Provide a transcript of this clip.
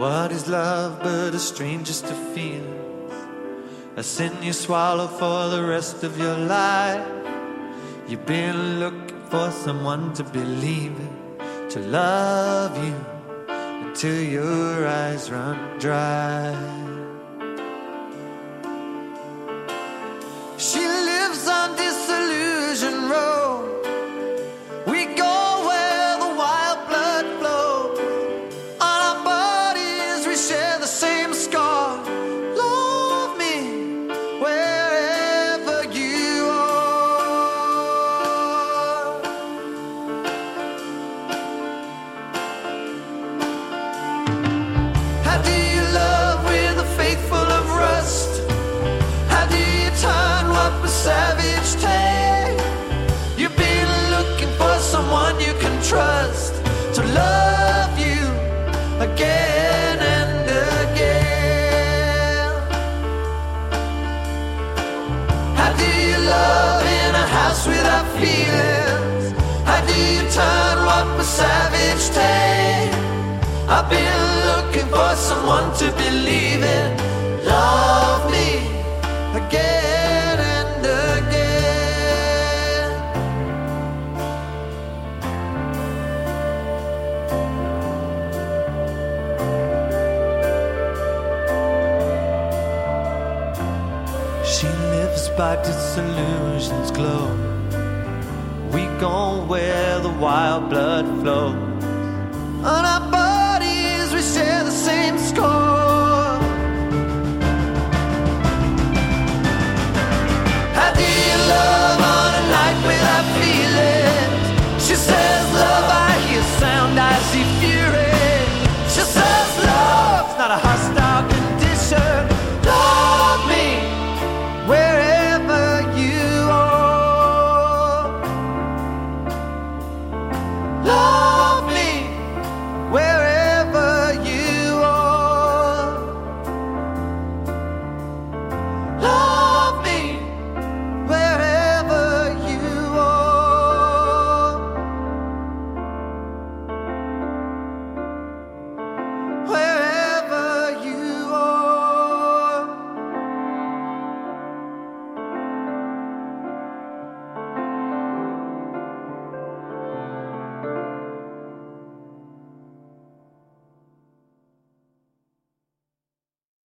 What is love but a stranger's to feel? A sin you swallow for the rest of your life. You've been looking for someone to believe in, to love you until your eyes run dry. She lives on Disillusion Road. We go where the wild blood flows. On our bodies we share the same scar. Love me wherever you are. How do you love with a faith full of rust? How do you turn what was savage take? You've been looking for someone you can trust to love you again and again. How do you love in a house without feelings? How do you turn what was savage take? I've been looking for someone to believe in. Love me again and again. She lives by disillusion's glow. We go where the wild blood flows. On our bodies we share the same score.